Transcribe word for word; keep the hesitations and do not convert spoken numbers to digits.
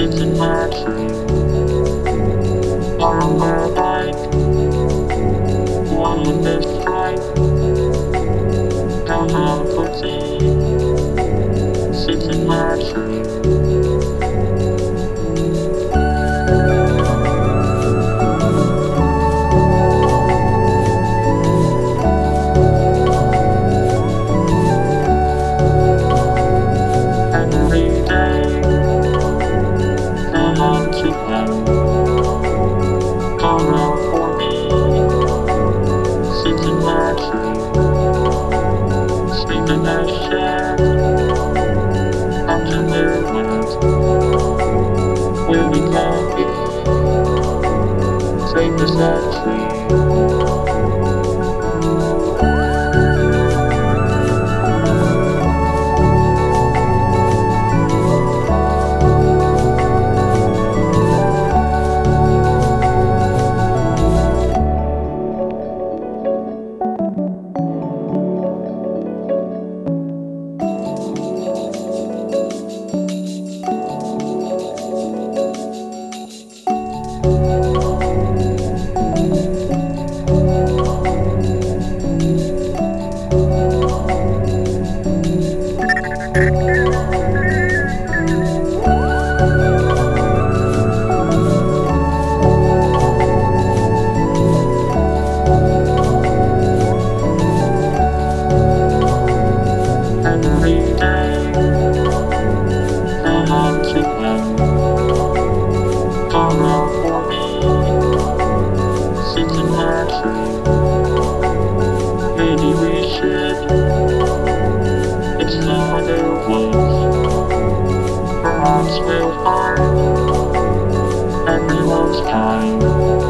sits in my tree on my bike. One this stripe, come on for tea. Sits in my tree. Every day, come on to play. Come out for me. Sits in my tree. Sleep in that shed. Out in the wind. Where we can be. Safe as that tree. Every day, come on to play. Come out for me. Sits in my tree. Maybe we should explore the woods. Perhaps we'll find everyone's kind.